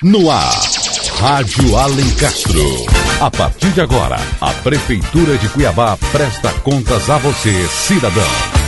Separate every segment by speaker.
Speaker 1: No ar, Rádio Alencastro. A partir de agora, a Prefeitura de Cuiabá presta contas a você, cidadão.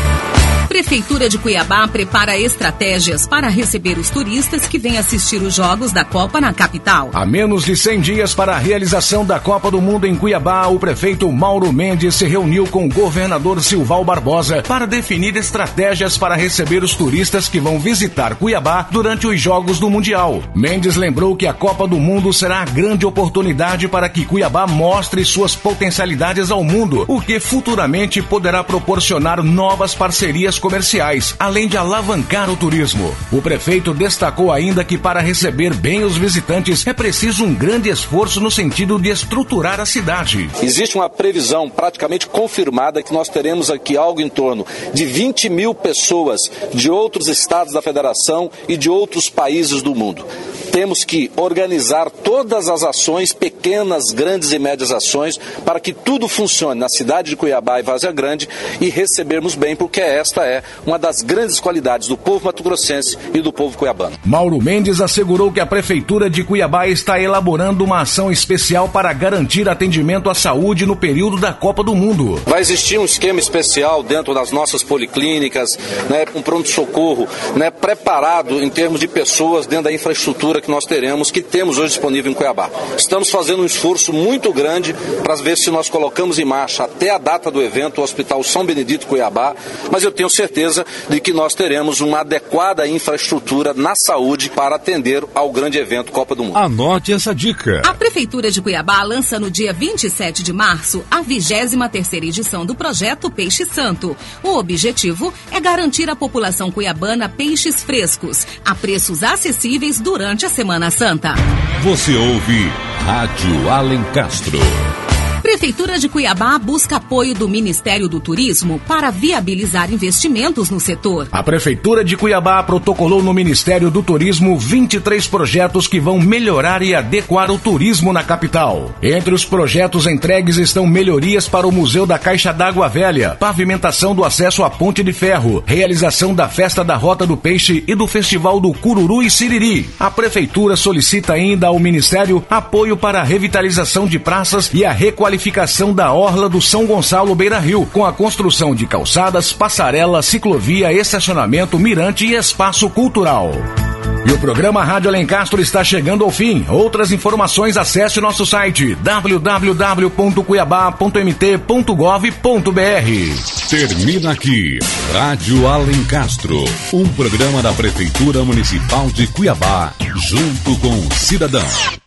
Speaker 2: Prefeitura de Cuiabá prepara estratégias para receber os turistas que vêm assistir os Jogos da Copa na capital.
Speaker 3: A menos de 100 dias para a realização da Copa do Mundo em Cuiabá, o prefeito Mauro Mendes se reuniu com o governador Silval Barbosa para definir estratégias para receber os turistas que vão visitar Cuiabá durante os Jogos do Mundial. Mendes lembrou que a Copa do Mundo será a grande oportunidade para que Cuiabá mostre suas potencialidades ao mundo, o que futuramente poderá proporcionar novas parcerias comerciais, além de alavancar o turismo. O prefeito destacou ainda que para receber bem os visitantes é preciso um grande esforço no sentido de estruturar a cidade.
Speaker 4: Existe uma previsão praticamente confirmada que nós teremos aqui algo em torno de 20 mil pessoas de outros estados da federação e de outros países do mundo. Temos que organizar todas as ações, pequenas, grandes e médias ações, para que tudo funcione na cidade de Cuiabá e Várzea Grande e recebermos bem, porque esta é uma das grandes qualidades do povo mato-grossense e do povo cuiabano.
Speaker 3: Mauro Mendes assegurou que a Prefeitura de Cuiabá está elaborando uma ação especial para garantir atendimento à saúde no período da Copa do Mundo.
Speaker 4: Vai existir um esquema especial dentro das nossas policlínicas, um pronto-socorro, preparado em termos de pessoas dentro da infraestrutura que nós teremos, que temos hoje disponível em Cuiabá. Estamos fazendo um esforço muito grande para ver se nós colocamos em marcha até a data do evento o Hospital São Benedito Cuiabá, mas eu tenho certeza de que nós teremos uma adequada infraestrutura na saúde para atender ao grande evento Copa do Mundo.
Speaker 1: Anote essa dica.
Speaker 2: A Prefeitura de Cuiabá lança no dia 27 de março a 23ª edição do projeto Peixe Santo. O objetivo é garantir à população cuiabana peixes frescos, a preços acessíveis durante a Semana Santa.
Speaker 1: Você ouve Rádio Alencastro.
Speaker 2: Prefeitura de Cuiabá busca apoio do Ministério do Turismo para viabilizar investimentos no setor.
Speaker 3: A Prefeitura de Cuiabá protocolou no Ministério do Turismo 23 projetos que vão melhorar e adequar o turismo na capital. Entre os projetos entregues estão melhorias para o Museu da Caixa d'Água Velha, pavimentação do acesso à Ponte de Ferro, realização da Festa da Rota do Peixe e do Festival do Cururu e Siriri. A Prefeitura solicita ainda ao Ministério apoio para a revitalização de praças e a requalificação da orla do São Gonçalo Beira-Rio, com a construção de calçadas, passarela, ciclovia, estacionamento, mirante e espaço cultural. E o programa Rádio Alencastro está chegando ao fim. Outras informações, acesse o nosso site www.cuiabá.mt.gov.br.
Speaker 1: Termina aqui Rádio Alencastro, um programa da Prefeitura Municipal de Cuiabá, junto com o cidadão.